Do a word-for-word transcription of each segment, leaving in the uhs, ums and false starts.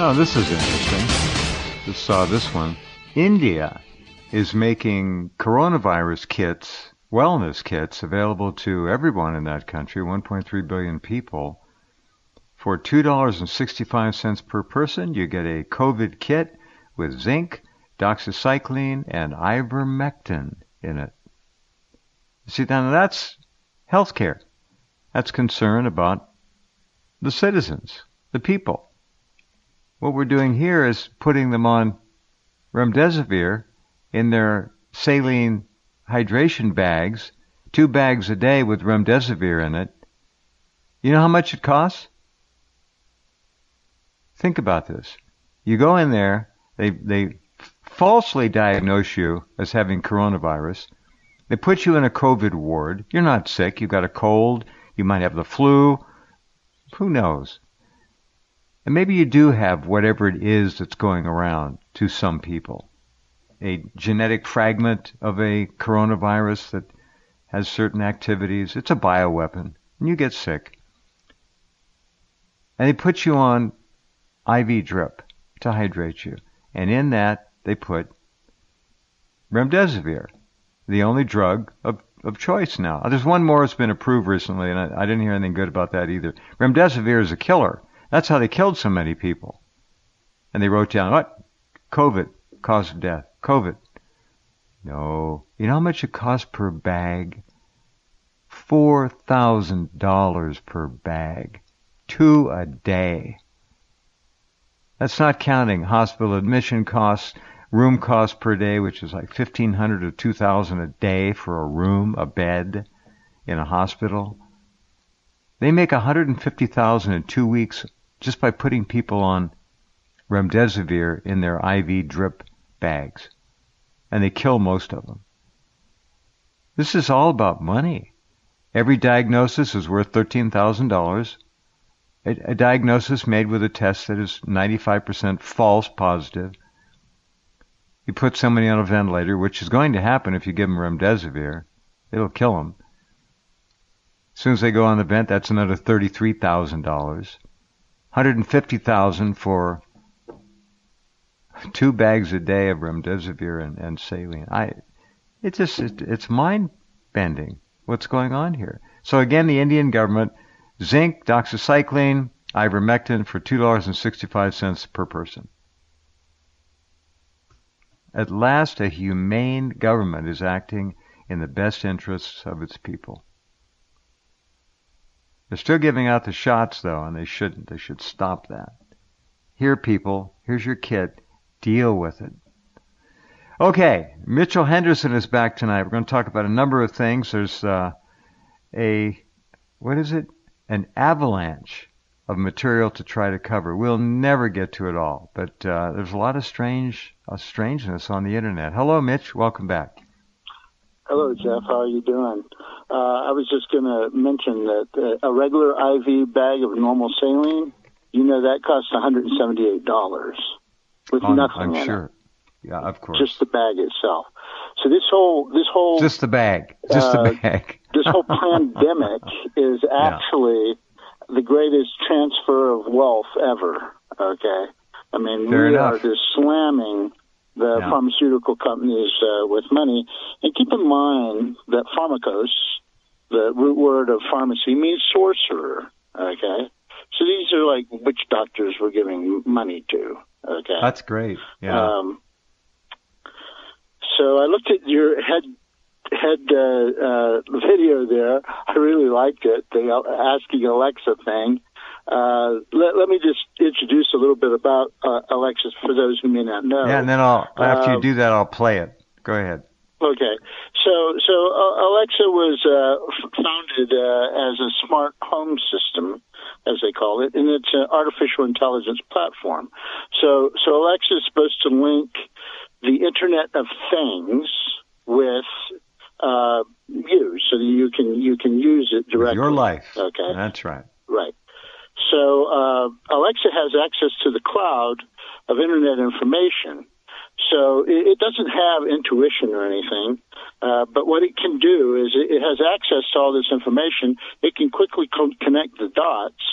Oh, this is interesting. Just saw this one. India is making coronavirus kits, wellness kits, available to everyone in that country, one point three billion people. For two dollars and sixty-five cents per person, you get a COVID kit with zinc, doxycycline, and ivermectin in it. See, now that's healthcare. That's concern about the citizens, the people. What we're doing here is putting them on remdesivir in their saline hydration bags, two bags a day with remdesivir in it. You know how much it costs? Think about this. You go in there, they they falsely diagnose you as having coronavirus. They put you in a COVID ward. You're not sick. You've got a cold. You might have the flu. Who knows? And maybe you do have whatever it is that's going around to some people. A genetic fragment of a coronavirus that has certain activities. It's a bioweapon. And you get sick. And they put you on I V drip to hydrate you. And in that, they put remdesivir, the only drug of, of choice now. There's one more that's been approved recently, and I, I didn't hear anything good about that either. Remdesivir is a killer. That's how they killed so many people. And they wrote down, what? COVID, cause of death. COVID. No. You know how much it costs per bag? four thousand dollars per bag. Two a day. That's not counting hospital admission costs, room costs per day, which is like fifteen hundred dollars to two thousand dollars a day for a room, a bed in a hospital. They make one hundred fifty thousand dollars in two weeks just by putting people on remdesivir in their I V drip bags. And they kill most of them. This is all about money. Every diagnosis is worth thirteen thousand dollars. A, a diagnosis made with a test that is ninety-five percent false positive. You put somebody on a ventilator, which is going to happen if you give them remdesivir. It'll kill them. As soon as they go on the vent, that's another thirty-three thousand dollars. one hundred fifty thousand dollars for two bags a day of remdesivir and, and saline. I, it just, it, it's mind-bending what's going on here. So again, the Indian government, zinc, doxycycline, ivermectin for two dollars and sixty-five cents per person. At last, a humane government is acting in the best interests of its people. They're still giving out the shots, though, and they shouldn't. They should stop that. Here, people, here's your kit. Deal with it. Okay, Mitchell Henderson is back tonight. We're going to talk about a number of things. There's uh, a, what is it? An avalanche of material to try to cover. We'll never get to it all, but uh, there's a lot of strange uh, strangeness on the internet. Hello, Mitch. Welcome back. Hello, Jeff. How are you doing? Uh, I was just going to mention that uh, a regular I V bag of normal saline, you know, that costs one hundred seventy-eight dollars with I'm, nothing I'm in sure. it. Yeah, of course. Just the bag itself. So this whole this whole just the bag, just uh, the bag. this whole pandemic is actually yeah. the greatest transfer of wealth ever. Okay, I mean Fair we enough. are just slamming the yeah. pharmaceutical companies uh, with money. And keep in mind that pharmakos, the root word of pharmacy, means sorcerer. Okay, so these are like witch doctors we're giving money to. Okay, that's great. Yeah. Um, so I looked at your head head uh, uh, video there. I really liked it. The asking Alexa thing. Uh, let, let me just introduce a little bit about uh, Alexa for those who may not know. Yeah, and then I'll after um, you do that, I'll play it. Go ahead. Okay. So so uh, Alexa was uh, f- founded uh, as a smart home system, as they call it, and it's an artificial intelligence platform. So so Alexa is supposed to link the Internet of Things with uh, you, so that you can you can use it directly. With your life. Okay. That's right. Right. So uh, Alexa has access to the cloud of Internet information. So it, it doesn't have intuition or anything, uh, but what it can do is it, it has access to all this information. It can quickly co- connect the dots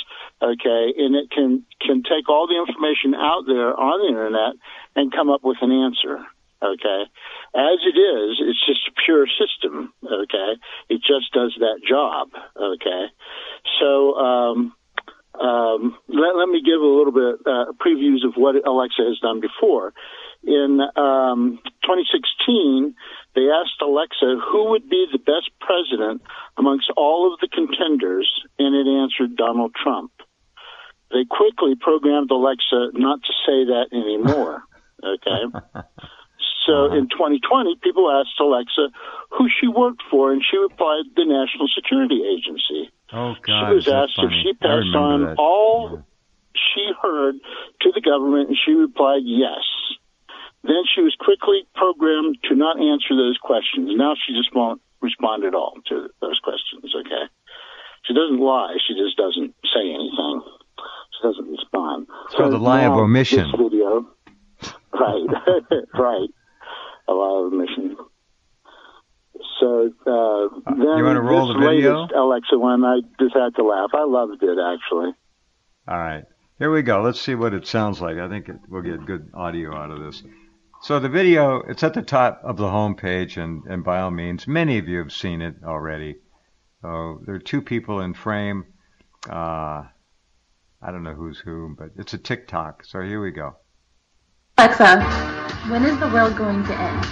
okay, and it can, can take all the information out there on the internet and come up with an answer, okay? As it is, it's just a pure system, okay? It just does that job, okay? So, um, um, let, let me give a little bit, uh, previews of what Alexa has done before. In, um, twenty sixteen, they asked Alexa who would be the best president amongst all of the contenders, and it answered Donald Trump. They quickly programmed Alexa not to say that anymore, okay? So uh-huh. in twenty twenty, people asked Alexa who she worked for, and she replied the National Security Agency. Oh, God. She was asked funny. if she passed on that. all yeah. she heard to the government, and she replied yes. Then she was quickly programmed to not answer those questions. Now she just won't respond at all to those questions, okay? She doesn't lie. She just doesn't say anything. She doesn't respond. It's called so the lie of omission. This video, right, right, a lie of omission. So uh, then you want to roll this the video? latest Alexa one, I just had to laugh. I loved it, actually. All right. Here we go. Let's see what it sounds like. I think it, we'll get good audio out of this. So the video, it's at the top of the home page, and, and by all means, many of you have seen it already. So there are two people in frame. Uh, I don't know who's who, but it's a TikTok. So here we go. Alexa, when is the world going to end?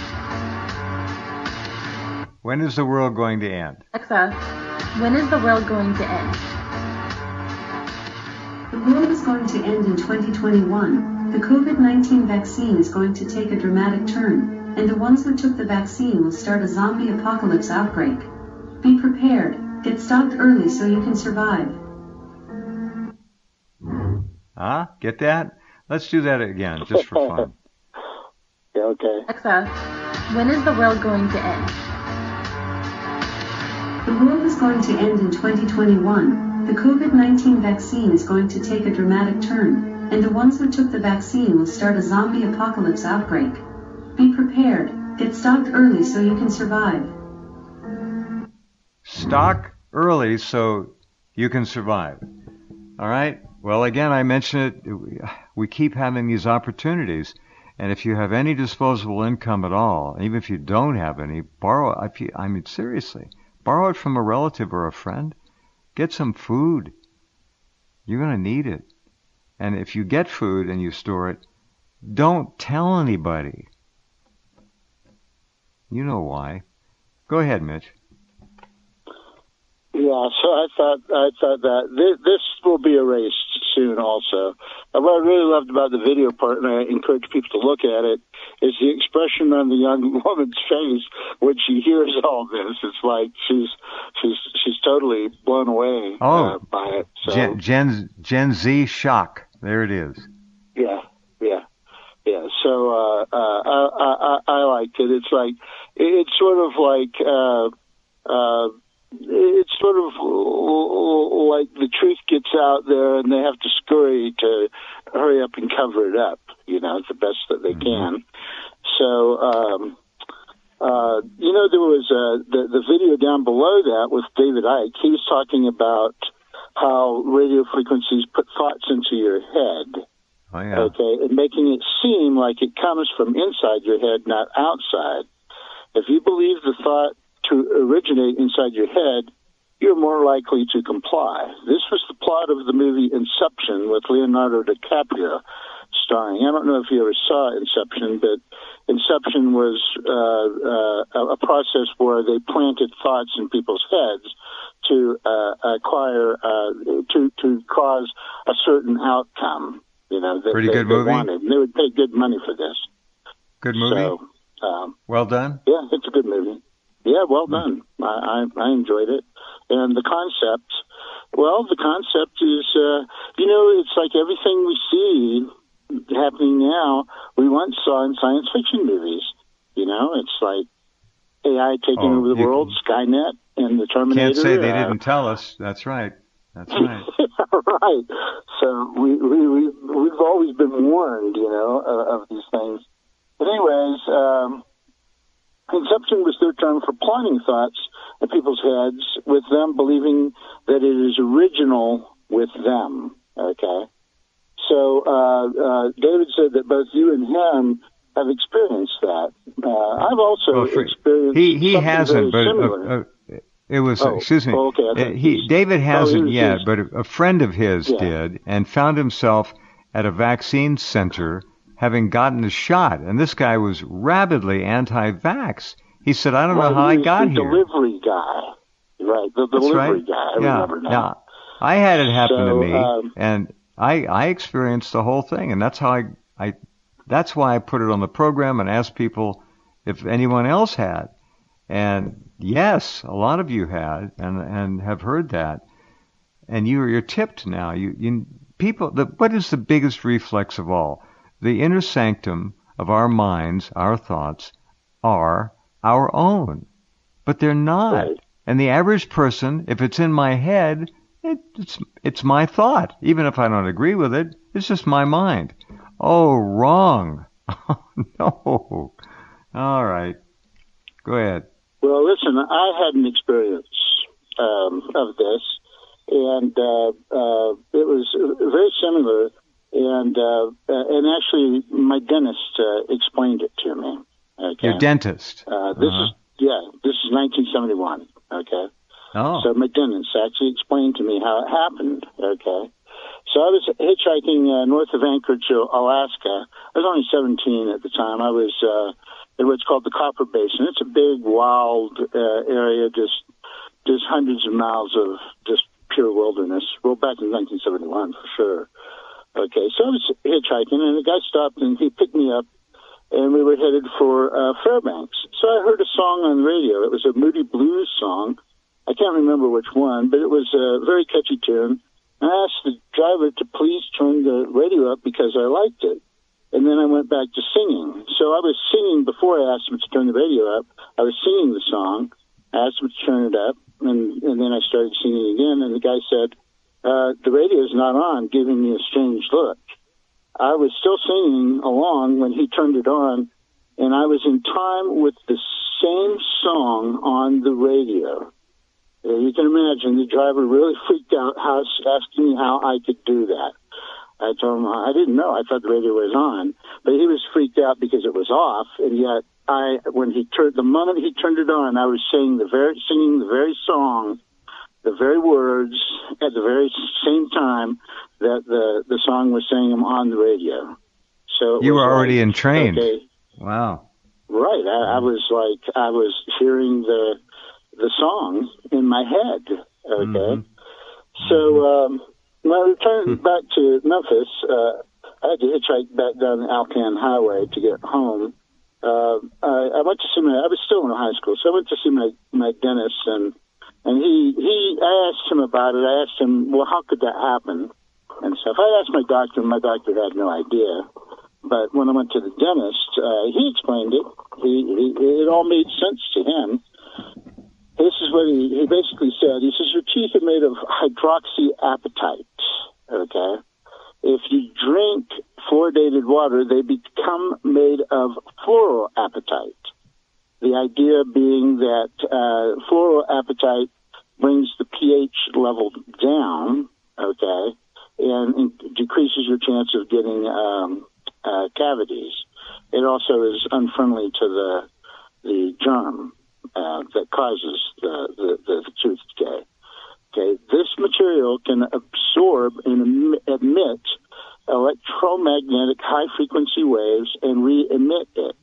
When is the world going to end? Alexa, when is the world going to end? The world is going to end in twenty twenty-one. The COVID nineteen vaccine is going to take a dramatic turn, and the ones who took the vaccine will start a zombie apocalypse outbreak. Be prepared. Get stocked early so you can survive. Huh? Get that? Let's do that again, just for fun. Yeah, okay. Alexa, when is the world going to end? The world is going to end in twenty twenty-one. The COVID nineteen vaccine is going to take a dramatic turn, and the ones who took the vaccine will start a zombie apocalypse outbreak. Be prepared. Get stocked early so you can survive. Stock early so you can survive. All right? Well, again, I mentioned it. We keep having these opportunities. And if you have any disposable income at all, even if you don't have any, borrow it. I mean, seriously, borrow it from a relative or a friend. Get some food. You're going to need it. And if you get food and you store it, don't tell anybody. You know why. Go ahead, Mitch. Yeah, so I thought I thought that this, this will be erased soon also. And what I really loved about the video part, and I encourage people to look at it, is the expression on the young woman's face when she hears all this. It's like she's she's she's totally blown away oh, uh, by it. So, Gen, Gen Gen Z shock. There it is. Yeah, yeah, yeah. So uh, uh, I, I I liked it. It's like it's sort of like. Uh, uh, It's sort of like the truth gets out there and they have to scurry to hurry up and cover it up, you know, the best that they can. So, um, uh, you know, there was uh, the, the video down below that with David Icke. He was talking about how radio frequencies put thoughts into your head. Oh, yeah. Okay, and making it seem like it comes from inside your head, not outside. If you believe the thought to originate inside your head, you're more likely to comply. This was the plot of the movie Inception with Leonardo DiCaprio starring. I don't know if you ever saw Inception, but Inception was uh, uh, a process where they planted thoughts in people's heads to uh, acquire, uh, to to cause a certain outcome. You know, that Pretty they, good they movie. wanted. And they would pay good money for this. Good movie. So, um, well done. Yeah, it's a good movie. Yeah, well done. I, I, I enjoyed it. And the concept, well, the concept is, uh, you know, it's like everything we see happening now, we once saw in science fiction movies. You know, it's like A I taking Oh, over the you world, Skynet, and the Terminator. Can't say they uh, didn't tell us. That's right. That's right. right. So we, we, we, we've always been warned, you know, of, of these things. But anyways, um, Inception was their term for planting thoughts in people's heads with them believing that it is original with them. Okay. So uh, uh, David said that both you and him have experienced that. Uh, I've also well, for, experienced he he something hasn't, very but similar. uh, uh, it was oh, excuse me. Oh, okay. Uh, he David hasn't oh, he yet, was, but a, a friend of his yeah. did, and found himself at a vaccine center having gotten a shot, and this guy was rabidly anti-vax. He said, "I don't right, know how I got the here." Delivery guy, right? The That's delivery right. guy. I yeah. remember now. Yeah. I had it happen so, to me, um, and I I experienced the whole thing, and that's how I I that's why I put it on the program and asked people if anyone else had. And yes, a lot of you had, and and have heard that, and you you're tipped now. You you people. The, what is the biggest reflex of all? The inner sanctum of our minds, our thoughts, are our own, but they're not. Right. And the average person, if it's in my head, it, it's it's my thought. Even if I don't agree with it, it's just my mind. Oh, wrong. Oh, no. All right. Go ahead. Well, listen, I had an experience um, of this, and uh, uh, it was very similar. And uh, and actually, my dentist uh, explained it to me. Okay? Your dentist. Uh, this uh-huh. is yeah. This is nineteen seventy-one. Okay. Oh. So my dentist actually explained to me how it happened. Okay. So I was hitchhiking uh, north of Anchorage, Alaska. I was only seventeen at the time. I was uh, in what's called the Copper Basin. It's a big, wild uh, area, just just hundreds of miles of just pure wilderness. Well, back in nineteen seventy-one, for sure. Okay, so I was hitchhiking, and the guy stopped, and he picked me up, and we were headed for uh, Fairbanks. So I heard a song on the radio. It was a Moody Blues song. I can't remember which one, but it was a very catchy tune. And I asked the driver to please turn the radio up because I liked it. And then I went back to singing. So I was singing before I asked him to turn the radio up. I was singing the song. I asked him to turn it up, and, and then I started singing again, and the guy said, uh, the radio's not on, giving me a strange look. I was still singing along when he turned it on, and I was in time with the same song on the radio. Uh, you can imagine the driver really freaked out, how, asking me how I could do that. I told him I didn't know. I thought the radio was on, but he was freaked out because it was off. And yet, I when he turned the moment he turned it on, I was singing the very singing the very song, the very words at the very same time that the the song was saying them on the radio. So it you was were already like, entrained. Okay, wow. Right. I, I was like I was hearing the the song in my head. Okay. Mm-hmm. So. Um, When I returned back to Memphis, uh, I had to hitchhike back down the Alcan Highway to get home. Uh, I, I went to see my, I was still in high school, so I went to see my, my dentist, and, and he, he, I asked him about it. I asked him, well, how could that happen? And stuff. I asked my doctor, and my doctor had no idea. But when I went to the dentist, uh, he explained it. He, he, it all made sense to him. This is what he, he basically said. He says, your teeth are made of hydroxyapatite, okay? If you drink fluoridated water, they become made of fluoroapatite. The idea being that uh, fluoroapatite brings the pH level down, okay, and, and decreases your chance of getting um, uh, cavities. It also is unfriendly to the the germ. Uh, that causes the, the, the tooth decay. Okay, this material can absorb and emit electromagnetic high-frequency waves and re-emit it.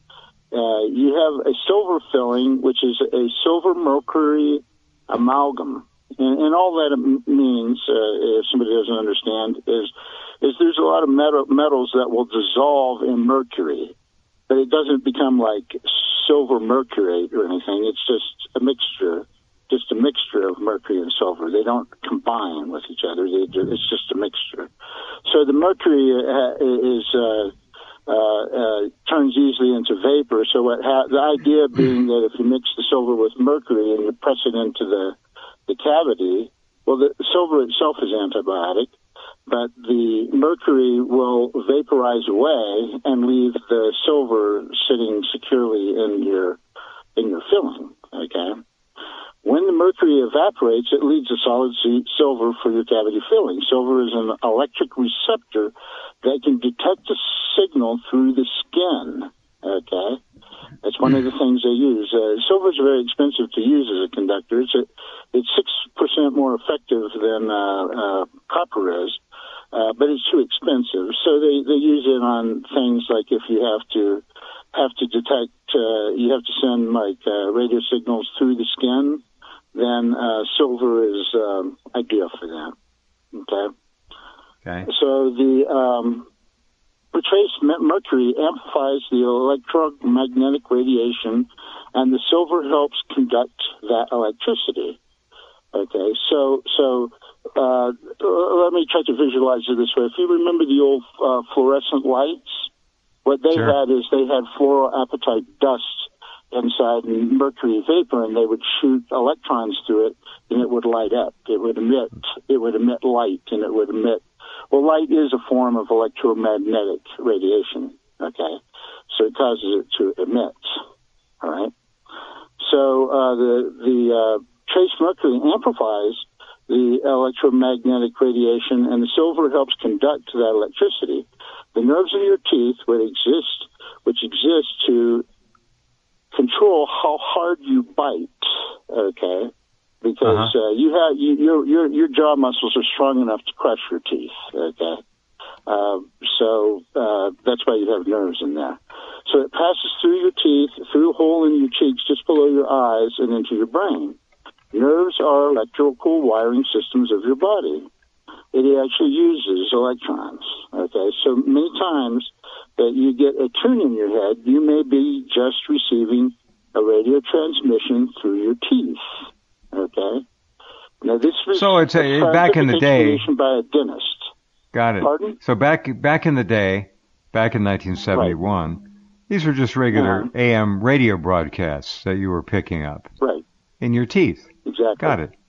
Uh, you have a silver filling, which is a silver-mercury amalgam. And, and all that it means, uh, if somebody doesn't understand, is is there's a lot of metal, metals that will dissolve in mercury, but it doesn't become like silver mercury or anything. It's just a mixture, just a mixture of mercury and silver. They don't combine with each other. They, it's just a mixture. So the mercury uh, is uh, uh, uh, turns easily into vapor. So what ha- the idea being that if you mix the silver with mercury and you press it into the the cavity, well, the silver itself is antibiotic, but the mercury will vaporize away and leave the silver sitting securely in your in your filling. Okay, When the mercury evaporates, it leads to solid silver for your cavity filling. Silver is an electric receptor that can detect a signal through the skin. Okay? That's one of the things they use. Uh, silver is very expensive to use as a conductor. It's, a, it's six percent more effective than uh, uh, copper is, uh, but it's too expensive. So they, they use it on things like if you have to have to detect, uh, you have to send like uh, radio signals through the skin, then uh, silver is um, ideal for that. Okay? Okay. So the... Um, The trace mercury amplifies the electromagnetic radiation, and the silver helps conduct that electricity. Okay, so so uh, let me try to visualize it this way. If you remember the old uh, fluorescent lights, what they Sure. had is they had fluoroapatite dust inside and mercury vapor, and they would shoot electrons through it, and it would light up. It would emit. It would emit light, and it would emit. Well, light is a form of electromagnetic radiation, okay? So it causes it to emit, all right? So uh, the, the uh, trace mercury amplifies the electromagnetic radiation, and the silver helps conduct that electricity. The nerves in your teeth would exist, which exist to control how hard you bite, okay? Because Uh-huh. uh, you have you, your your your jaw muscles are strong enough to crush your teeth. Okay, uh, so uh, that's why you have nerves in there. So it passes through your teeth, through a hole in your cheeks, just below your eyes, and into your brain. Nerves are electrical wiring systems of your body. It actually uses electrons. Okay, so many times that you get a tune in your head, you may be just receiving a radio transmission through your teeth. Okay. Now this was So it's a, a back in the day. explanation by a dentist. Got it. Pardon? So back back in the day, back in nineteen seventy-one, right. These were just regular uh-huh. A M radio broadcasts that you were picking up. Right. In your teeth. Exactly. Got it.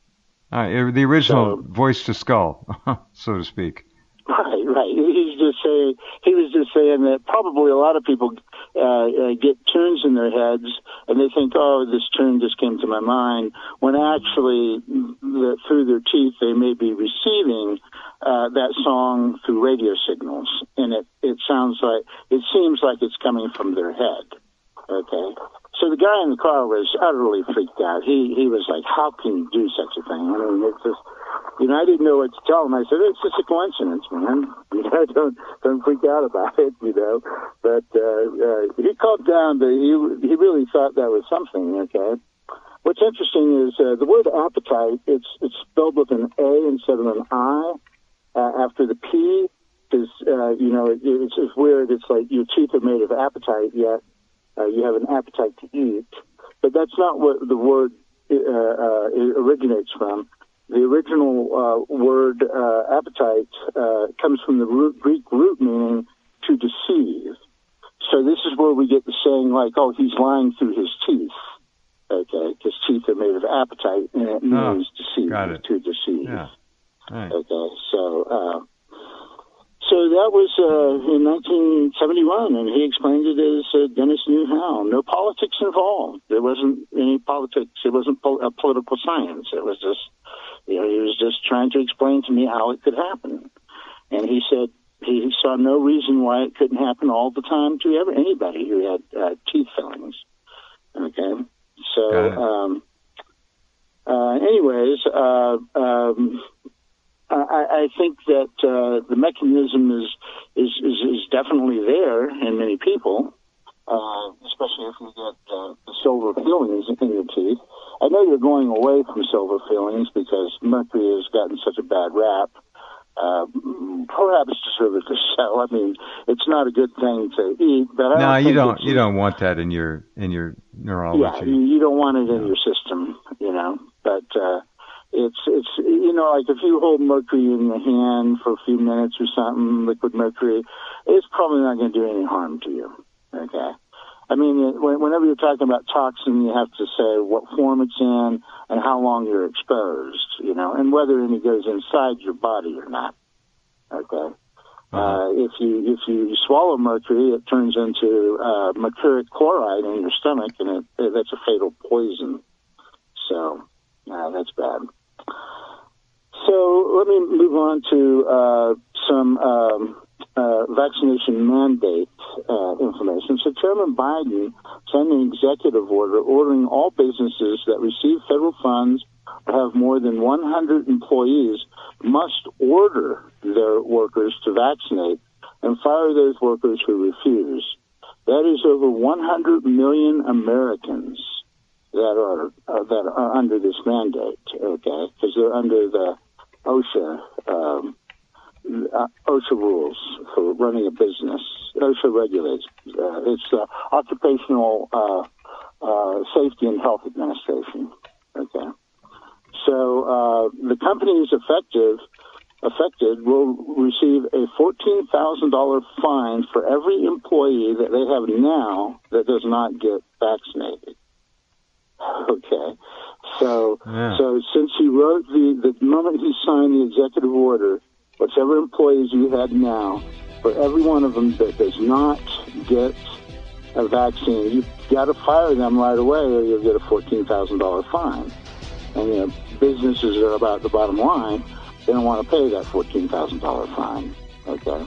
All right, the original so, voice to skull, so to speak. Right, right. He's just saying. He was just saying that probably a lot of people uh, uh, get tunes in their heads, and they think, "Oh, this tune just came to my mind." When actually, the, through their teeth, they may be receiving uh, that song through radio signals, and it it sounds like it seems like it's coming from their head. Okay. So the guy in the car was utterly freaked out. He he was like, "How can you do such a thing?" I mean, it's just. You know, I didn't know what to tell him. I said, it's just a coincidence, man. You know, don't don't freak out about it, you know. But uh, uh, he calmed down, but he he really thought that was something, okay. What's interesting is uh, the word appetite, it's it's spelled with an A instead of an I uh, after the P, because, uh, you know, it, it's, it's weird. It's like your teeth are made of appetite, yet uh, you have an appetite to eat. But that's not what the word uh, uh, originates from. The original uh, word uh, appetite uh, comes from the root, Greek root meaning to deceive. So this is where we get the saying like, "Oh, he's lying through his teeth." Okay, because teeth are made of appetite, and it means oh, deceive, got it. to deceive. Yeah. Right. Okay, so uh, so that was uh, in nineteen seventy-one, and he explained it as uh, Dennis knew how. No politics involved. There wasn't any politics. It wasn't pol- a political science. It was just. You know, he was just trying to explain to me how it could happen. And he said he saw no reason why it couldn't happen all the time to ever anybody who had uh, teeth fillings. Okay? So, um, uh, anyways, uh, um, I, I think that uh, the mechanism is, is, is, is definitely there in many people. Uh, especially if you get uh, the silver fillings in your teeth. I know you're going away from silver fillings because mercury has gotten such a bad rap. Uh, perhaps deservedly so. I mean, it's not a good thing to eat, but I no, don't you think don't. it's, You don't want that in your in your neurology. Yeah, you, you don't want it in your system, you know. But uh, it's it's you know, like if you hold mercury in your hand for a few minutes or something, liquid mercury, it's probably not going to do any harm to you. Okay. I mean, whenever you're talking about toxin, you have to say what form it's in and how long you're exposed, you know, and whether any goes inside your body or not. Okay. Uh-huh. Uh, if you if you swallow mercury, it turns into uh, mercuric chloride in your stomach, and it, it, that's a fatal poison. So, uh, that's bad. So let me move on to uh, some um, uh, vaccination mandate uh, information. So Chairman Biden signed an executive order ordering all businesses that receive federal funds or have more than one hundred employees must order their workers to vaccinate and fire those workers who refuse. That is over one hundred million Americans that are uh, that are under this mandate, okay, because they're under the OSHA um, uh, OSHA rules for running a business. OSHA regulates. Uh, it's the Occupational uh, uh, Safety and Health Administration. Okay, so uh, the companies affected affected will receive a fourteen thousand dollars fine for every employee that they have now that does not get vaccinated. Okay, so yeah. so since he wrote the the moment he signed the executive order, whichever employees you had now, for every one of them that does not get a vaccine, you've got to fire them right away, or you'll get a fourteen thousand dollars fine. And you know, businesses are about the bottom line; they don't want to pay that fourteen thousand dollars fine. Okay,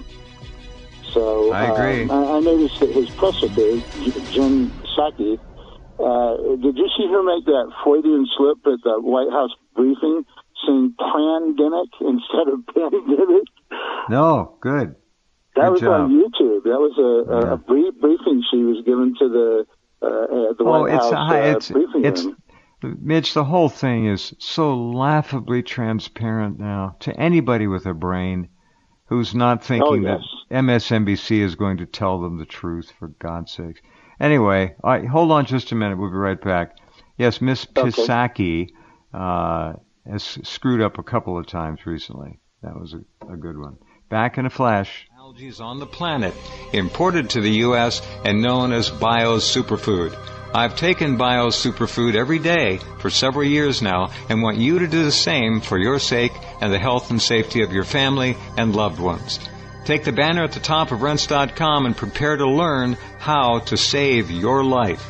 so I agree. Uh, I, I noticed that his press secretary, Jen Psaki. Uh, did you see her make that Freudian slip at the White House briefing, saying pandemic instead of pandemic? No, good. That good was job. on YouTube. That was a, a, Yeah. a brief briefing she was given to the uh, at the Oh, White it's House a, uh, it's briefing it's room. Mitch. The whole thing is so laughably transparent now to anybody with a brain who's not thinking Oh, yes. that M S N B C is going to tell them the truth. For God's sakes. Anyway, all right, hold on just a minute. We'll be right back. Yes, Miss Okay. Psaki uh, has screwed up a couple of times recently. That was a, a good one. Back in a flash. Algae on the planet, imported to the U S and known as Bio's Superfood. I've taken Bio's Superfood every day for several years now and want you to do the same for your sake and the health and safety of your family and loved ones. Take the banner at the top of rense dot com and prepare to learn how to save your life.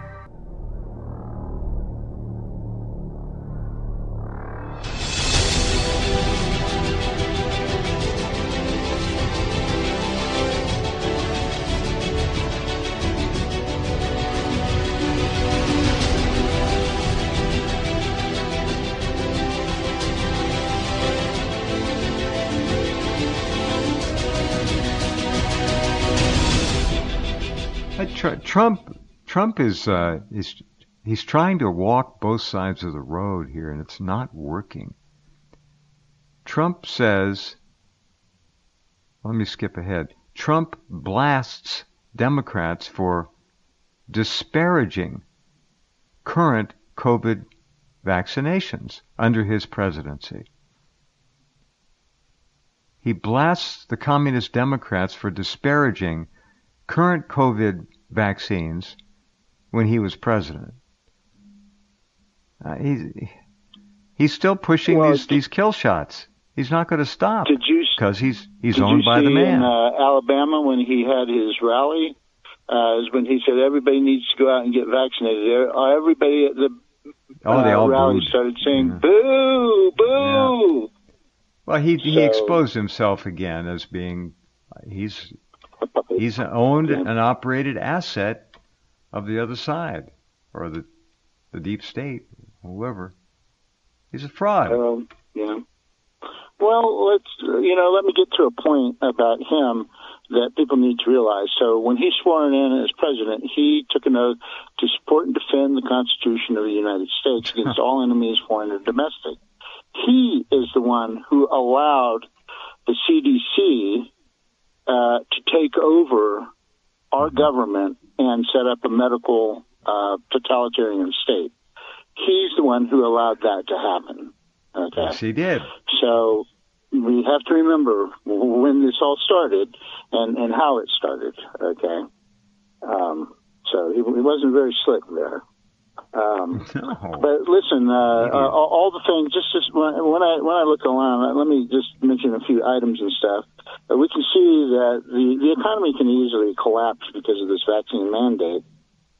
Trump, Trump is uh, is he's trying to walk both sides of the road here, and it's not working. Trump says, let me skip ahead. Trump blasts Democrats for disparaging current COVID vaccinations under his presidency. He blasts the communist Democrats for disparaging current COVID vaccines when he was president. Uh, he's he's still pushing Well, these these kill shots. He's not going to stop Did you because he's he's did owned you by see the man. in uh, Alabama when he had his rally? Uh, is when he said everybody needs to go out and get vaccinated. Uh, Everybody at the oh, they uh, all rally booed. started saying Yeah. "boo, boo." Yeah. Well, he he So- exposed himself again as being he's A puppet. he's owned Yeah. an operated asset of the other side or the the deep state, whoever. He's a fraud. Um, yeah. Well, let's you know. Let me get to a point about him that people need to realize. So, when he swore in as president, he took an oath to support and defend the Constitution of the United States against all enemies, foreign and domestic. He is the one who allowed the C D C uh, to take over our government and set up a medical uh, totalitarian state. He's the one who allowed that to happen. Okay. Yes, he did. So we have to remember when this all started and, and how it started. Okay. Um, so he, he wasn't very slick there. Um, No. but listen, uh, uh, all, all the things. Just, just when, when I when I look around, uh, let me just mention a few items and stuff. Uh, we can see that the, the economy can easily collapse because of this vaccine mandate.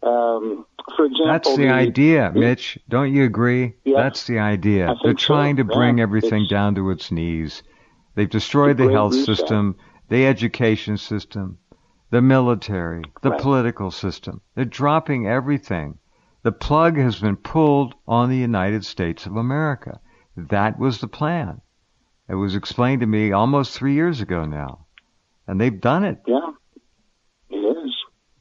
Um, for example, that's the, the idea, Mitch. Don't you agree? Yeah, that's the idea. They're trying so. to bring yeah, everything down to its knees. They've destroyed the health reset. system, the education system, the military, the right. political system. They're dropping everything. The plug has been pulled on the United States of America. That was the plan. It was explained to me almost three years ago now. And they've done it. Yeah, it is.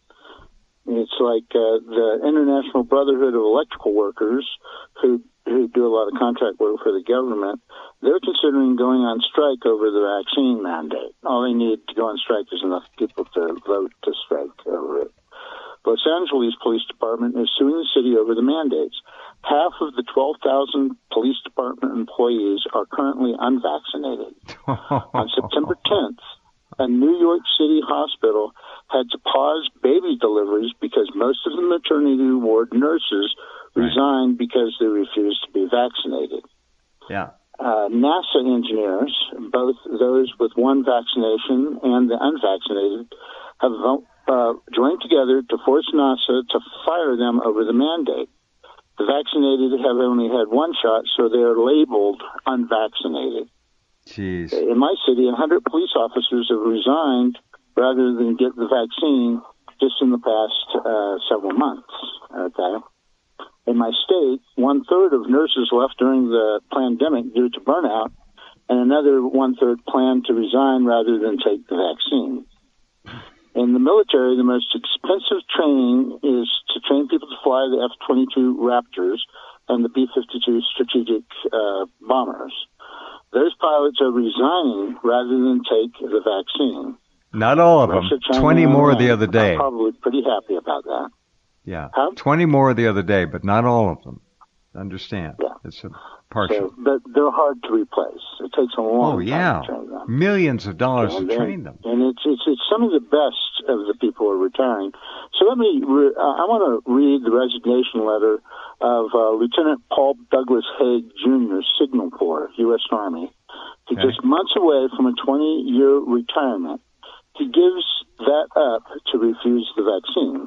It's like uh, the International Brotherhood of Electrical Workers, who who do a lot of contract work for the government. They're considering going on strike over the vaccine mandate. All they need to go on strike is enough people to vote to strike over it. Los Angeles Police Department is suing the city over the mandates. Half of the twelve thousand police department employees are currently unvaccinated. On September tenth, a New York City hospital had to pause baby deliveries because most of the maternity ward nurses right. resigned because they refused to be vaccinated. Yeah. Uh, NASA engineers, both those with one vaccination and the unvaccinated, have uh, joined together to force NASA to fire them over the mandate. The vaccinated have only had one shot, so they are labeled unvaccinated. Jeez. In my city, one hundred police officers have resigned rather than get the vaccine just in the past uh, several months. Okay. In my state, one-third of nurses left during the pandemic due to burnout, and another one-third planned to resign rather than take the vaccine. In the military, the most expensive training is to train people to fly the F twenty-two Raptors and the B fifty-two strategic uh, bombers. Those pilots are resigning rather than take the vaccine. Not all of Russia, them. China, twenty more the other day. I'm probably pretty happy about that. Yeah. Huh? twenty more the other day, but not all of them. Understand. Yeah. It's a partial. So, but they're hard to replace. It takes a long oh, yeah. time to train them. Millions of dollars and to then, train them. And it's, it's it's some of the best of the people who are retiring. So let me, re- uh, I want to read the resignation letter of uh, Lieutenant Paul Douglas Haig, Junior, Signal Corps, U S Army. He's okay. just months away from a twenty-year retirement. He gives that up to refuse the vaccine.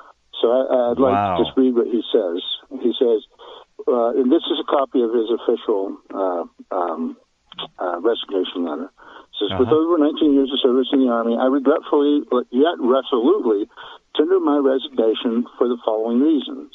So I, I'd like wow. to just read what he says. He says, uh, and this is a copy of his official uh, um, uh, resignation letter. It says, uh-huh. with over nineteen years of service in the Army, I regretfully, yet resolutely, tender my resignation for the following reasons.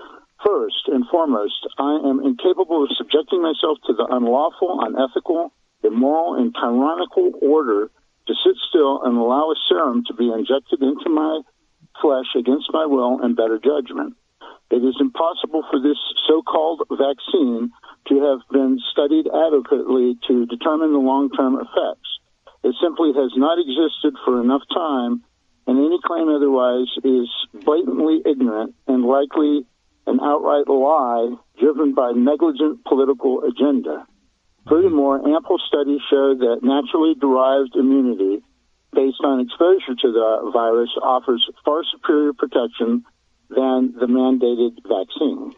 First and foremost, I am incapable of subjecting myself to the unlawful, unethical, immoral, and tyrannical order to sit still and allow a serum to be injected into my flesh against my will and better judgment. It is impossible for this so-called vaccine to have been studied adequately to determine the long-term effects. It simply has not existed for enough time, and any claim otherwise is blatantly ignorant and likely an outright lie driven by negligent political agenda. Furthermore, ample studies show that naturally derived immunity based on exposure to the virus offers far superior protection than the mandated vaccine.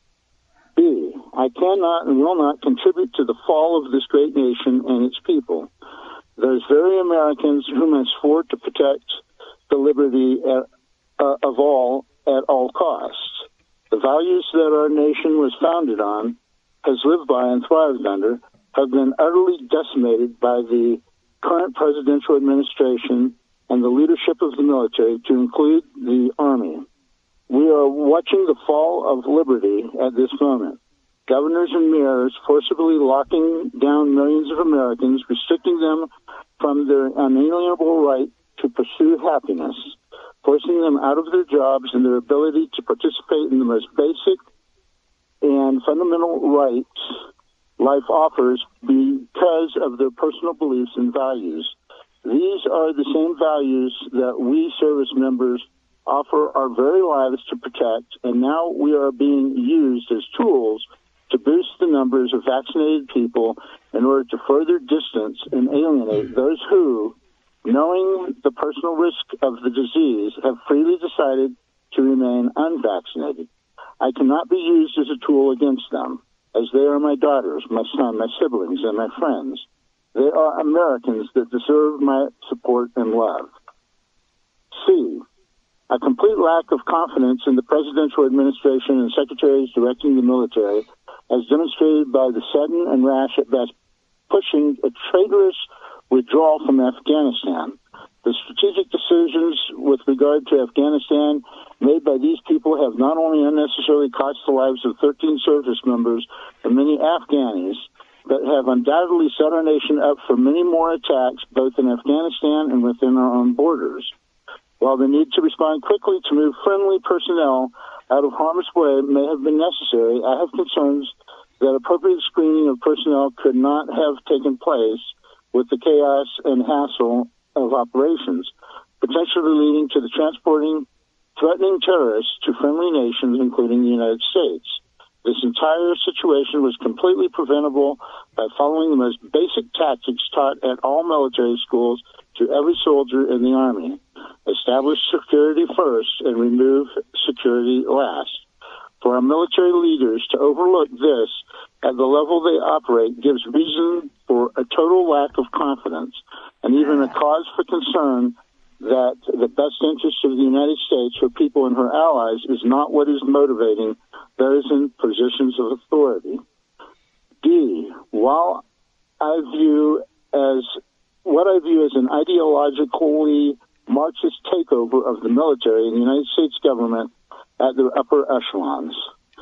B, I cannot and will not contribute to the fall of this great nation and its people. Those very Americans whom I swore to protect the liberty at, uh, of all at all costs. The values that our nation was founded on, has lived by and thrived under, have been utterly decimated by the current presidential administration and the leadership of the military, to include the Army. We are watching the fall of liberty at this moment. Governors and mayors forcibly locking down millions of Americans, restricting them from their unalienable right to pursue happiness, forcing them out of their jobs and their ability to participate in the most basic and fundamental rights life offers because of their personal beliefs and values. These are the same values that we service members offer our very lives to protect, and now we are being used as tools to boost the numbers of vaccinated people in order to further distance and alienate those who, knowing the personal risk of the disease, have freely decided to remain unvaccinated. I cannot be used as a tool against them, as they are my daughters, my son, my siblings, and my friends. They are Americans that deserve my support and love. C, A complete lack of confidence in the presidential administration and secretaries directing the military, as demonstrated by the sudden and rash at best pushing a traitorous withdrawal from Afghanistan. The strategic decisions with regard to Afghanistan made by these people have not only unnecessarily cost the lives of thirteen service members and many Afghanis, but have undoubtedly set our nation up for many more attacks both in Afghanistan and within our own borders. While the need to respond quickly to move friendly personnel out of harm's way may have been necessary, I have concerns that appropriate screening of personnel could not have taken place with the chaos and hassle of operations, potentially leading to the transporting threatening terrorists to friendly nations, including the United States. This entire situation was completely preventable by following the most basic tactics taught at all military schools to every soldier in the Army. Establish security first and remove security last. For our military leaders to overlook this at the level they operate gives reason for a total lack of confidence and even a cause for concern that the best interest of the United States, her people, and her allies is not what is motivating those in positions of authority. D, while I view as what I view as an ideologically Marxist takeover of the military and the United States government at the upper echelons.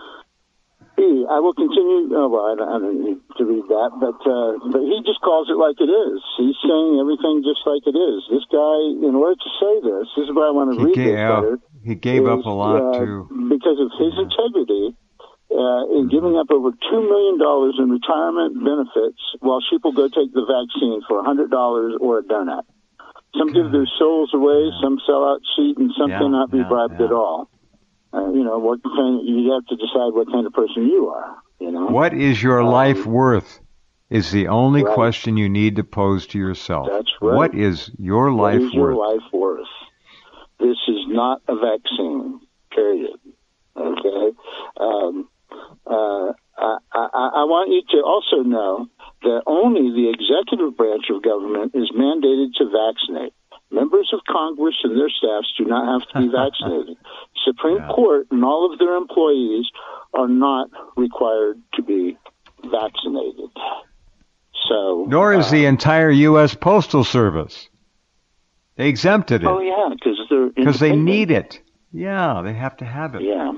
E, I will continue, oh, well, I don't, I don't need to read that, but, uh, but he just calls it like it is. He's saying everything just like it is. This guy, in order to say this, this is why I want to he read gave, this better. He gave is, up a lot, uh, too. Because of his integrity, uh, in giving up over two million dollars in retirement benefits while people go take the vaccine for one hundred dollars or a donut. Some give their souls away, yeah. Some sell out cheap, and some yeah, cannot be yeah, bribed yeah. at all. Uh, you know, what kind, you have to decide what kind of person you are, you know. What is your um, life worth is the only right. question you need to pose to yourself. That's right. What is your what life is your worth? life worth? This is not a vaccine, period. Okay? Um, uh, I, I, I want you to also know that only the executive branch of government is mandated to vaccinate. Members of Congress and their staffs do not have to be vaccinated. Supreme yeah. Court and all of their employees are not required to be vaccinated. So, Nor is uh, the entire U S Postal Service. They exempted it. Oh, yeah, because they're Because they independent. need it. Yeah, they have to have it. Yeah.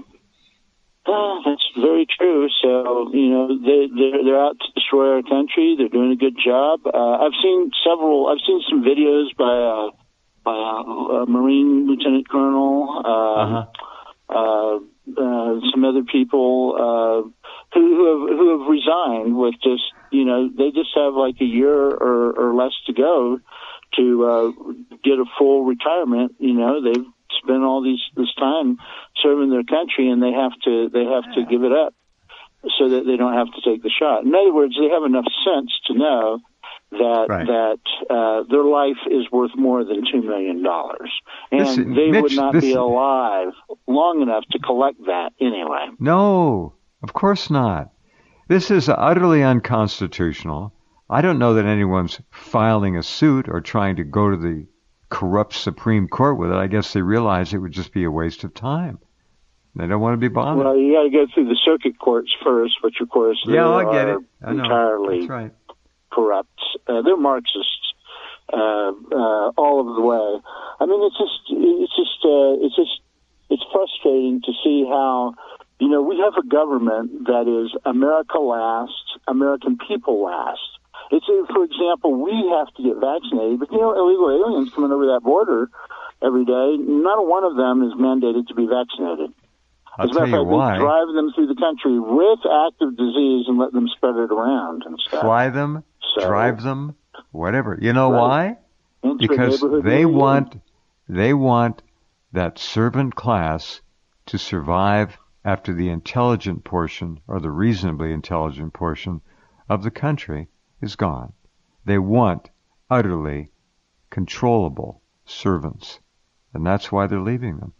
Uh, that's very true. So, you know, they, they're, they're out to destroy our country. They're doing a good job. Uh, I've seen several, I've seen some videos by, uh, by a, a Marine Lieutenant Colonel, uh, Uh-huh. uh, uh, some other people, uh, who, who have, who have resigned with just, you know, they just have like a year or, or less to go to, uh, get a full retirement. You know, they've spent all these, this time serving their country, and they have to, they have to give it up so that they don't have to take the shot. In other words, they have enough sense to know that Right. that uh, their life is worth more than two million dollars, and This- they Mitch, would not this- be alive long enough to collect that anyway. No, of course not. This is utterly unconstitutional. I don't know that anyone's filing a suit or trying to go to the corrupt Supreme Court with it. I guess they realize it would just be a waste of time. They don't want to be bothered. Well, you got to go through the circuit courts first, which of course they yeah, I get are it. I know. entirely That's right. corrupt. Uh, they're Marxists uh, uh, all of the way. I mean, it's just, it's just, uh, it's just, it's frustrating to see how, you know, we have a government that is America last, American people last. It's, for example, we have to get vaccinated, but you know, illegal aliens coming over that border every day, not one of them is mandated to be vaccinated. I'll As a tell matter you of fact, why. they drive them through the country with active disease and let them spread it around and stuff. Fly them, So- drive them, whatever. You know Right. why? Into a Because neighborhood they near you. want they want that servant class to survive after the intelligent portion or the reasonably intelligent portion of the country is gone. They want utterly controllable servants, and that's why they're leaving them.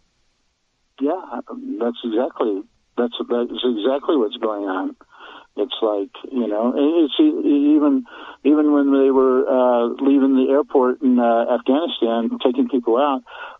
Yeah, that's exactly that's that's exactly what's going on. It's like, you know, it's even even when they were uh, leaving the airport in uh, Afghanistan, taking people out.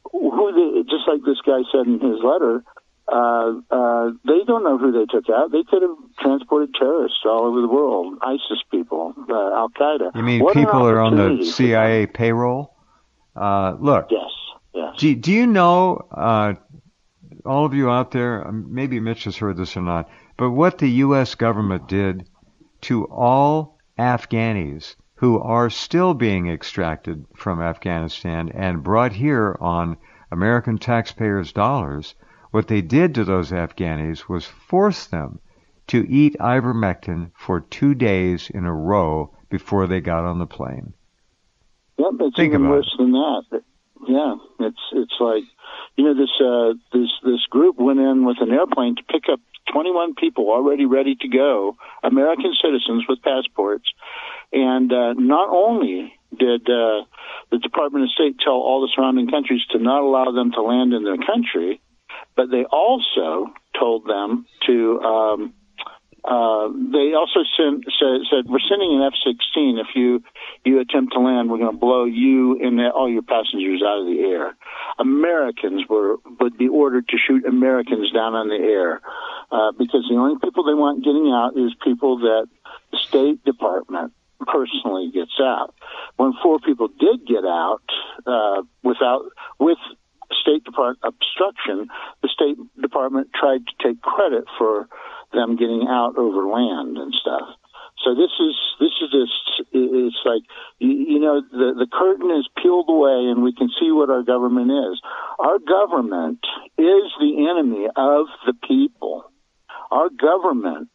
who they, just like this guy said in his letter, uh, uh, they don't know who they took out. They could have transported terrorists all over the world, ISIS people, uh, Al-Qaeda. You mean What an people that are on the opportunity C I A payroll? Uh, look, Yes, yes. do, do you know, uh, all of you out there, um, maybe Mitch has heard this or not, but what the U S government did to all Afghanis who are still being extracted from Afghanistan and brought here on American taxpayers' dollars, what they did to those Afghanis was force them to eat ivermectin for two days in a row before they got on the plane. Yep, it's Think even about worse than that. Yeah, it's it's like, you know, this uh, this this group went in with an airplane to pick up twenty-one people already ready to go, American citizens with passports, and uh, not only did uh, the Department of State tell all the surrounding countries to not allow them to land in their country, but they also told them to. Um, Uh, they also sent, said, said, we're sending an F sixteen. If you, you attempt to land, we're going to blow you and all your passengers out of the air. Americans were, would be ordered to shoot Americans down on the air, uh, because the only people they want getting out is people that the State Department personally gets out. When four people did get out, uh, without, with State Department obstruction, the State Department tried to take credit for them getting out over land and stuff. So this is this is just it's like you, you know the the curtain is peeled away and we can see what our government is. Our government is the enemy of the people. Our government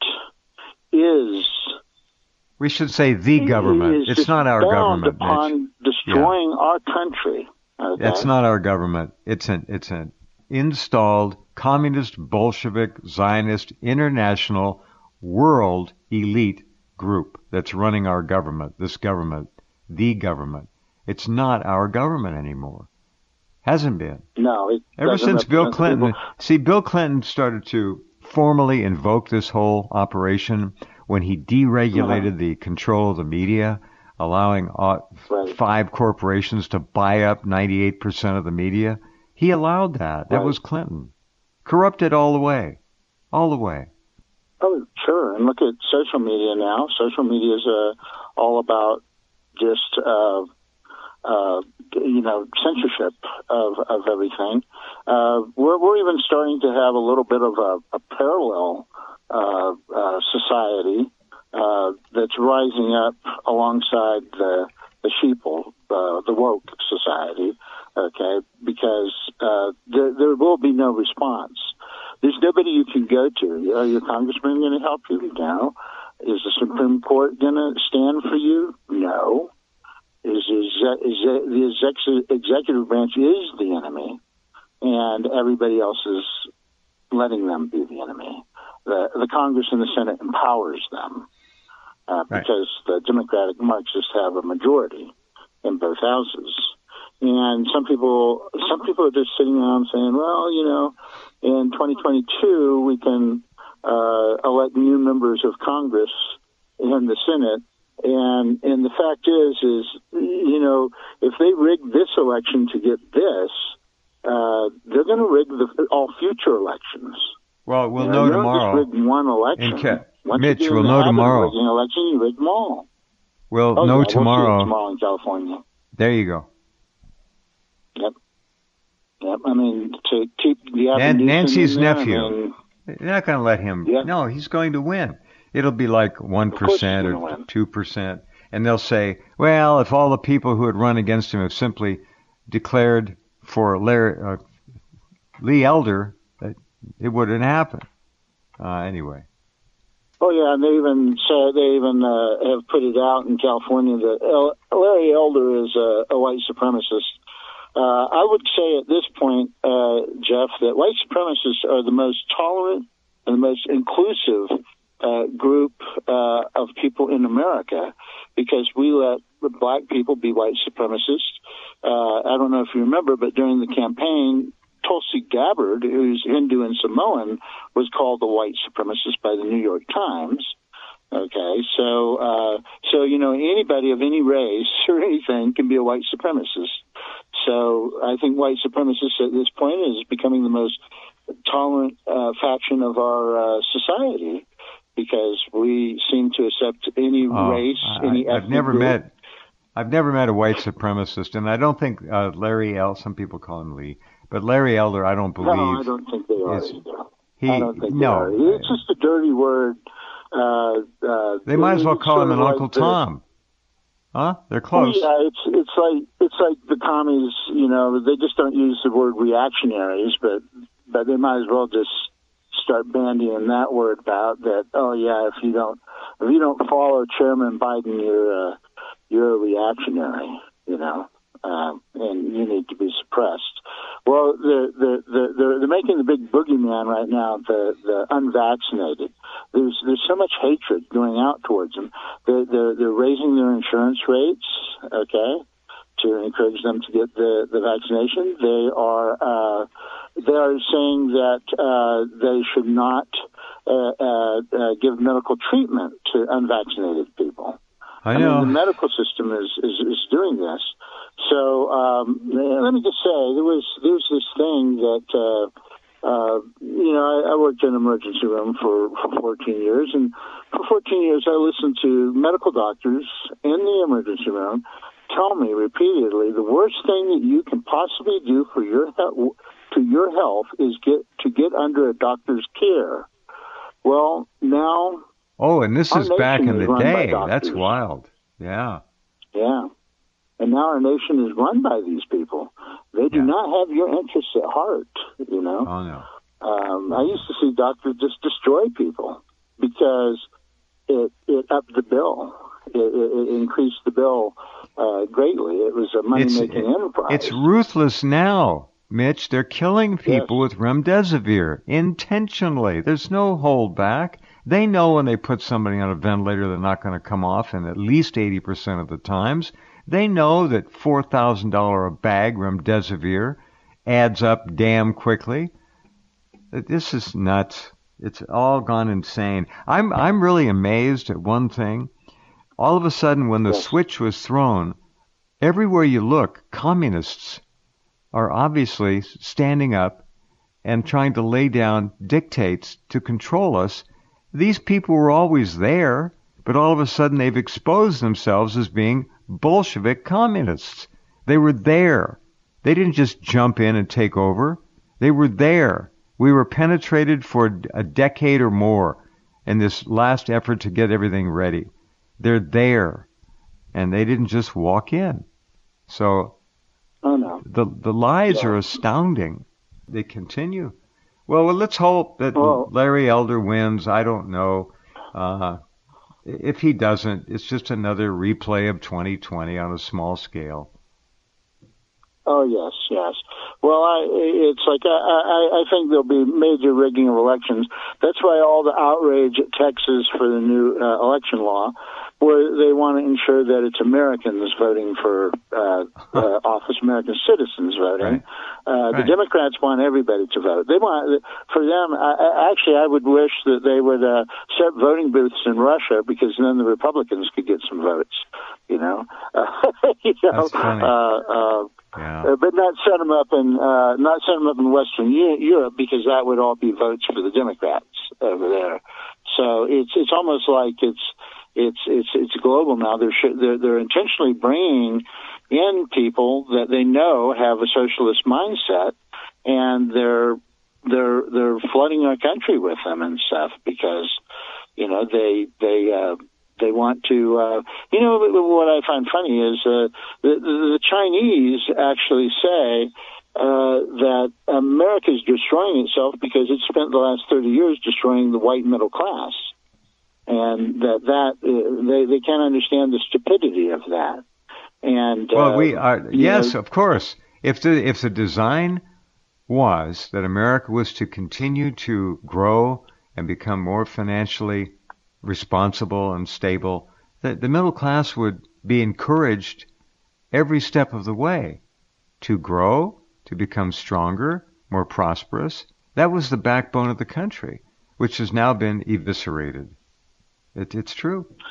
is. We should say the government. It's not our government, upon Mitch. destroying Yeah. our country. Okay? It's not our government. It's an it's an installed communist, Bolshevik, Zionist, international, world elite group that's running our government, this government, the government. It's not our government anymore. Hasn't been. No. It Ever since Bill Clinton, people. see, Bill Clinton started to formally invoke this whole operation when he deregulated Uh-huh. the control of the media, allowing uh, Right. five corporations to buy up ninety-eight percent of the media. He allowed that. That Right. was Clinton. Corrupted all the way. All the way. Oh, sure. And look at social media now. Social media is uh, all about just, uh, uh, you know, censorship of, of everything. Uh, we're, we're even starting to have a little bit of a, a parallel uh, uh, society uh, that's rising up alongside the, the sheeple, uh, the woke society. Okay, because uh, there, there will be no response. There's nobody you can go to. Are your congressman going to help you? No. Is the Supreme Court going to stand for you? No. Is, is, is the executive, executive branch is the enemy, and everybody else is letting them be the enemy. The, the Congress and the Senate empowers them uh, Right. because the Democratic Marxists have a majority in both houses. And some people, some people are just sitting around saying, well, you know, in twenty twenty-two, we can uh, elect new members of Congress in the Senate. And and the fact is, is, you know, if they rig this election to get this, uh, they're going to rig the, all future elections. Well, we'll you know you don't tomorrow. just rig one election. And Ke- Once Mitch, you get we'll in the know habit of tomorrow. rigging an election, you rig them all. We'll Oh, know yeah, we'll see it tomorrow. tomorrow in California. There you go. Yep. Yep. I mean, to keep the Nan- Newsom Nancy's in there, nephew. I mean, You're not going to let him. Yeah. No, he's going to win. It'll be like one course he's percent gonna or win. two percent. And they'll say, well, if all the people who had run against him have simply declared for Larry, uh, Lee Elder, that it wouldn't happen. Uh, anyway. oh yeah, and they even said they even uh, have put it out in California that El- Larry Elder is a, a white supremacist. Uh, I would say at this point, uh, Jeff, that white supremacists are the most tolerant and the most inclusive uh, group uh, of people in America, because we let black people be white supremacists. Uh, I don't know if you remember, but during the campaign, Tulsi Gabbard, who's Hindu and Samoan, was called a white supremacist by the New York Times. Okay, so uh, so you know anybody of any race or anything can be a white supremacist. So I think white supremacists at this point is becoming the most tolerant uh, faction of our uh, society, because we seem to accept any oh, race, I, any ethnic I've never group. met, I've never met a white supremacist, and I don't think uh, Larry Elder, some people call him Lee, but Larry Elder, I don't believe. No, I don't think they are is, either. He, I don't think no, they are. It's just a dirty word. Uh, uh, they might as well call him an like Uncle the, Tom. Huh? They're close. Well, yeah, it's it's like it's like the commies. You know, they just don't use the word reactionaries, but but they might as well just start bandying that word about that. Oh yeah, if you don't if you don't follow Chairman Biden, you're uh, you're a reactionary. You know, um, and you need to be suppressed. Well, they're, they're, they're, they're making the big boogeyman right now, the, the unvaccinated. There's there's so much hatred going out towards them. They're, they're, they're raising their insurance rates, okay, to encourage them to get the, the vaccination. They are uh, they are saying that uh, they should not uh, uh, uh, give medical treatment to unvaccinated people. I know. I mean, the medical system is, is, is doing this. So um, let me just say, there was there's this thing that uh, uh, you know I, I worked in an emergency room for, for fourteen years, and for fourteen years I listened to medical doctors in the emergency room tell me repeatedly the worst thing that you can possibly do for your he- to your health is get to get under a doctor's care. Well, now. Oh, and this is back in the day. That's doctors. wild. Yeah. Yeah. And now our nation is run by these people. They do Yeah. not have your interests at heart, you know. Oh, no. Um, I used to see doctors just destroy people because it, it upped the bill. It, it, it increased the bill uh, greatly. It was a money-making It's, enterprise. It's ruthless now, Mitch. They're killing people Yes. with remdesivir intentionally. There's no hold back. They know when they put somebody on a ventilator, they're not going to come off in at least eighty percent of the times. They know that four thousand dollars a bag remdesivir adds up damn quickly. This is nuts. It's all gone insane. I'm I'm really amazed at one thing. All of a sudden, when the Yes. switch was thrown, everywhere you look, communists are obviously standing up and trying to lay down dictates to control us. These people were always there, but all of a sudden they've exposed themselves as being Bolshevik communists. They were there. They didn't just jump in and take over. They were there. We were penetrated for a decade or more in this last effort to get everything ready. They're there, and they didn't just walk in. So oh, no. the the lies Yeah. are astounding. They continue. Well, well let's hope that Well, Larry Elder wins. I don't know. Uh, if he doesn't, it's just another replay of twenty twenty on a small scale. Oh, yes, yes. Well, I, it's like I, I, I think there'll be major rigging of elections. That's why all the outrage at Texas for the new uh, election law, where they want to ensure that it's Americans voting for uh, uh, office, American citizens voting. Right. Uh, Right. The Democrats want everybody to vote. They want, for them, I, I, actually, I would wish that they would uh, set voting booths in Russia, because then the Republicans could get some votes. You know, uh, you know, That's funny. Uh, uh, Yeah. uh, but not set them up in uh, not set them up in Western U- Europe, because that would all be votes for the Democrats over there. So it's it's almost like it's it's it's it's global now. They're sh- they're, they're intentionally bringing in people that they know have a socialist mindset, and they're they're they're flooding our country with them and stuff, because you know they they. Uh, They want to, uh, you know, what I find funny is uh, the, the Chinese actually say uh, that America is destroying itself because it spent the last thirty years destroying the white middle class, and that that uh, they they can't understand the stupidity of that. And Well, uh, we are. you Yes, know, of course. If the if the design was that America was to continue to grow and become more financially responsible and stable, that the middle class would be encouraged every step of the way to grow, to become stronger, more prosperous. That was the backbone of the country, which has now been eviscerated. It, it's true.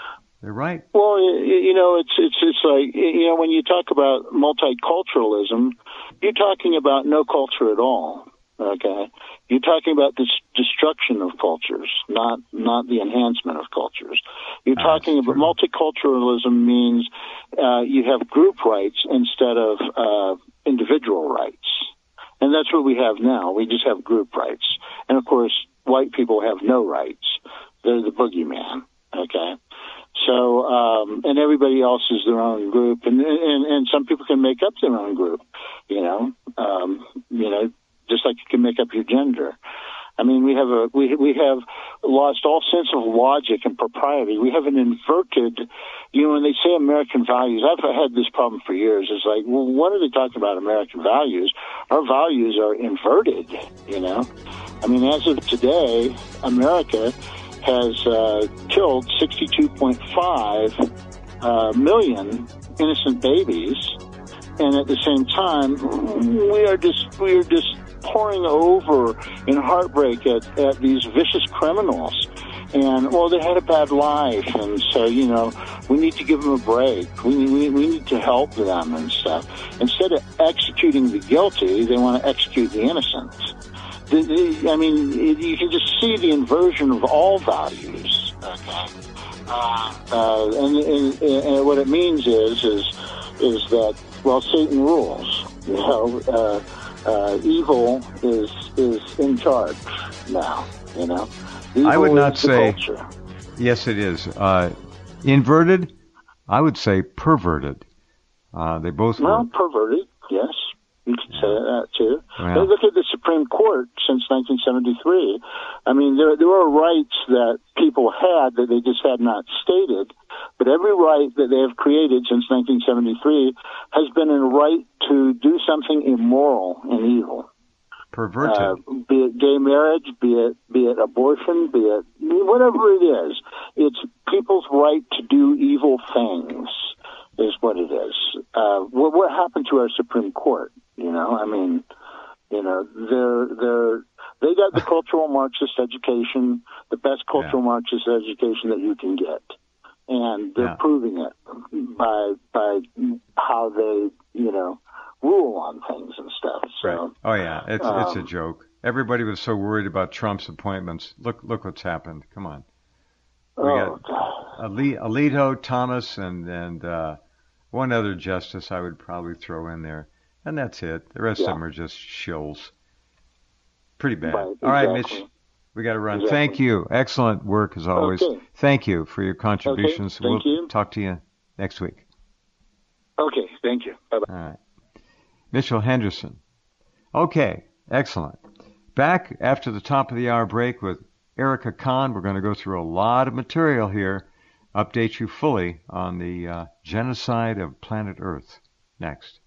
They're right. Well, you know, it's it's it's like, you know, when you talk about multiculturalism, you're talking about no culture at all. Okay, you're talking about the destruction of cultures, not not the enhancement of cultures. You're talking about multiculturalism means uh, you have group rights instead of uh, individual rights, and that's what we have now. We just have group rights, and of course, white people have no rights. They're the boogeyman. Okay. So, um, and everybody else is their own group, and, and and some people can make up their own group, you know, um, you know, just like you can make up your gender. I mean, we have a we we have lost all sense of logic and propriety. We have an inverted, you know, when they say American values, I've had this problem for years. It's like, well, what are they talking about, American values? Our values are inverted, you know. I mean, as of today, America has uh, killed sixty-two point five uh, million innocent babies, and at the same time, we are just we are just pouring over in heartbreak at, at these vicious criminals. And well, they had a bad life, and so you know we need to give them a break. We we, we need to help them and stuff. Instead of executing the guilty, they want to execute the innocent. The, the, I mean, it, you can just see the inversion of all values. Okay, uh, uh, and, and, and what it means is is is that well, Satan rules. You know, uh, uh, evil is is in charge now. You know, evil I would not is the say. culture. Yes, it is uh, inverted. I would say perverted. Uh, they both Well, work. perverted. Yes. You can say that too. Yeah. But look at the Supreme Court since nineteen seventy-three. I mean, there there were rights that people had that they just had not stated, but every right that they have created since nineteen seventy-three has been a right to do something immoral and evil. Perverted. Uh, be it gay marriage, be it be it abortion, be it whatever it is, it's people's right to do evil things. Is what it is. Uh, what, what happened to our Supreme Court? You know, I mean, you know, they're they're they got the cultural Marxist education, the best cultural yeah. Marxist education that you can get, and they're yeah. proving it by by how they you know rule on things and stuff. So, right. Oh yeah, it's um, it's a joke. Everybody was so worried about Trump's appointments. Look look what's happened. Come on. We oh, got Alito, Thomas, and and uh, one other justice I would probably throw in there, and that's it. The rest yeah. of them are just shills. Pretty bad. Right, All exactly. right, Mitch, we got to run. Exactly. Thank you. Excellent work as always. Okay. Thank you for your contributions. Okay, thank we'll you. talk to you next week. Okay, thank you. Bye-bye. All right. Mitchell Henderson. Okay, excellent. Back after the top of the hour break with Erica Kahn. We're going to go through a lot of material here, update you fully on the uh, genocide of planet Earth. Next.